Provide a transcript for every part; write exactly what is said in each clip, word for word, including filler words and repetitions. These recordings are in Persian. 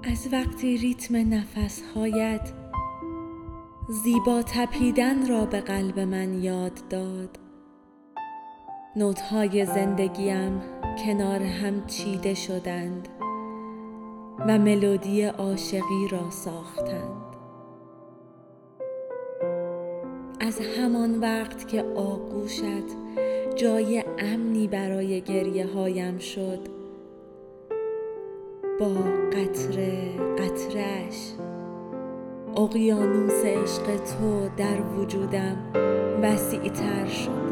از وقتی ریتم نفسهایت زیبا تپیدن را به قلب من یاد داد. نوت‌های زندگیم کنار هم چیده شدند و ملودی عاشقی را ساختند. از همان وقت که آغوشت جای امنی برای گریه هایم شد، با قطره قطره‌اش اقیانوس عشق تو در وجودم وسیع‌تر شد.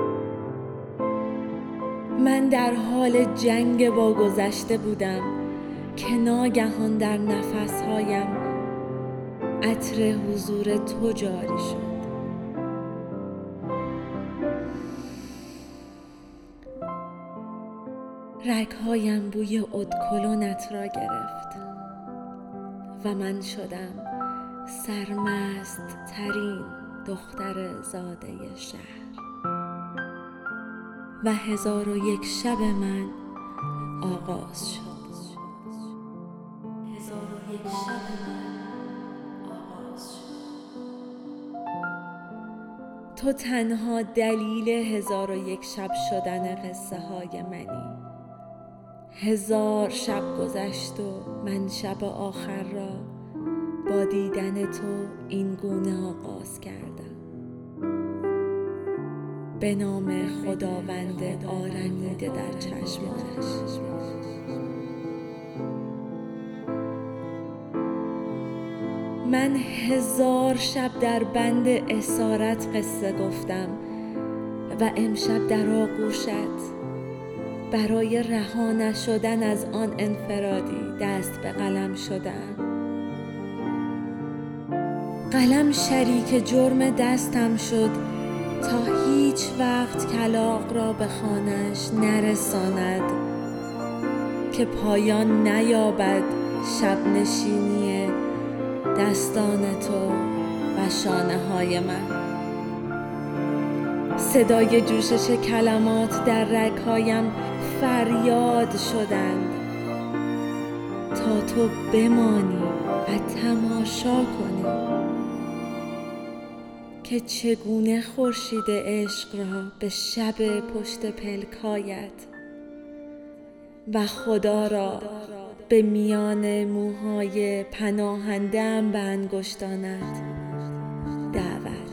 من در حال جنگ با گذشته بودم که ناگهان در نفسهایم عطر حضور تو جاری شد. رگ‌هایم بوی ادکلونت را گرفت و من شدم سرمست ترین دختر زاده شهر و هزار و یک شب من آغاز شد. هزار و یک شب من آغاز شد. تو تنها دلیل هزار و یک شب شدن قصه های منی. هزار شب گذشت و من شب آخر را با دیدن تو این گونه آغاز کردم. به نام خداوند آرمیده در چشمانش. من هزار شب در بند اسارت قصه گفتم و امشب در آغوشت برای رها نشدن از آن انفرادی دست به قلم شدم. قلم شریک جرم دستم شد تا هیچ وقت کلاغ را به خانه‌اش نرساند که پایان نیابد شب نشینی دستان تو و شانه های من. صدای جوشش کلمات در رگ‌هایم فریاد شدند تا تو بمانی و تماشا کنی که چگونه خورشید عشق را به شب پشت پلکایت و خدا را به میان موهای پناهنده‌ام به انگشتانت دعوت